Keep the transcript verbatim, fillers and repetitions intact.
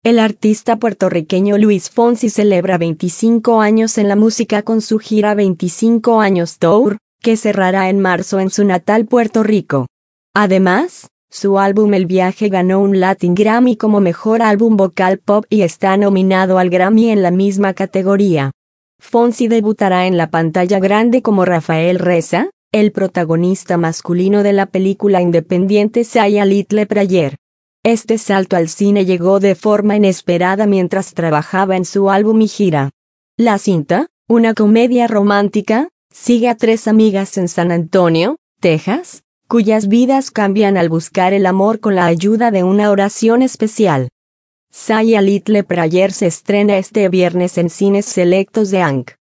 El artista puertorriqueño Luis Fonsi celebra veinticinco años en la música con su gira veinticinco años Tour, que cerrará en marzo en su natal Puerto Rico. Además, su álbum El Viaje ganó un Latin Grammy como Mejor Álbum Vocal Pop y está nominado al Grammy en la misma categoría. Fonsi debutará en la pantalla grande como Rafael Reza, el protagonista masculino de la película independiente Say a Little Prayer. Este salto al cine llegó de forma inesperada mientras trabajaba en su álbum y gira. La cinta, una comedia romántica, sigue a tres amigas en San Antonio, Texas, cuyas vidas cambian al buscar el amor con la ayuda de una oración especial. Say a Little Prayer se estrena este viernes en cines selectos de A N C.